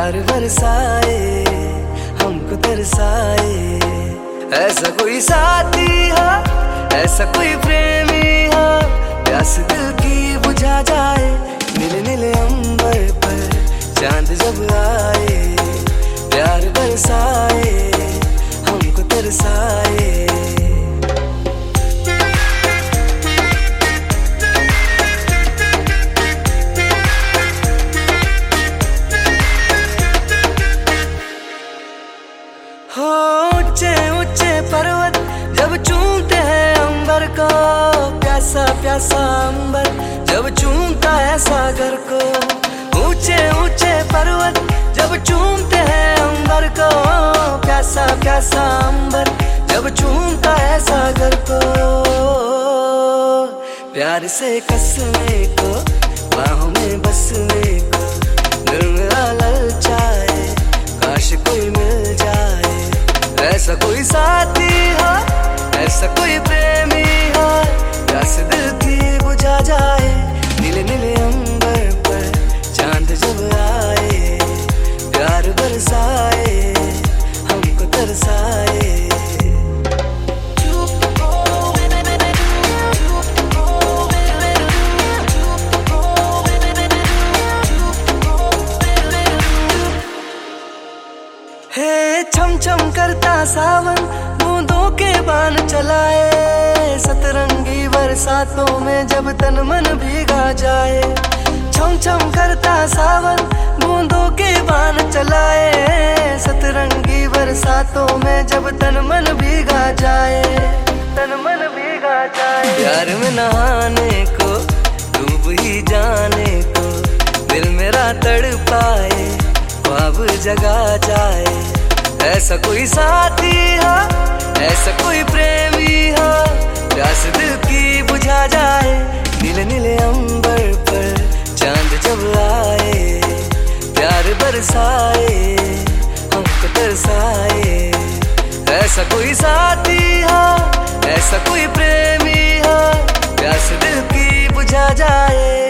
प्यार बरसाए, हमको तरसाए। ऐसा कोई साथी हो, ऐसा कोई प्रेमी हो, प्यास दिल की बुझा जाए। नीले नीले अंबर पर चांद जब आए, प्यार बरसाए, हमको तरसाए। हो ऊंचे ऊंचे पर्वत जब चूमते हैं अंबर को, प्यासा प्यासा अंबर जब चूमता है सागर को। ऊंचे ऊंचे पर्वत जब चूमते हैं अंबर को, प्यासा प्यासा अंबर जब चूमता है सागर को। प्यार से कसने को, बाहों में बसने को, दिल मेरा ललचाए, काश कोई मिल जाए। ऐसा कोई साथी हो, ऐसा कोई प्रेमी हो, प्यास दिल की बुझा जाए। नीले नीले अंबर पर चांद जब आए, प्यार बरसाए, हमको तरसाए। हे छम छम करता सावन बूंदों के बान चलाए, सतरंगी बरसातों में जब तन मन भीगा जाए। छम छम करता सावन बूंदों के बान चलाए, सतरंगी बरसातों में जब तन मन भीगा जाए, तन मन भीगा जाए। प्यार में नहाने को, डूब ही जाने को, दिल मेरा तड़पाए, ख्वाब जगा जाए। ऐसा कोई साथी हो, ऐसा कोई प्रेमी हो, प्यास दिल की बुझा जाए। नीले नीले अंबर पर चांद जब आए, प्यार बरसाए, हमको तरसाए। ऐसा कोई साथी हो, ऐसा कोई प्रेमी हो, प्यास दिल की बुझा जाए।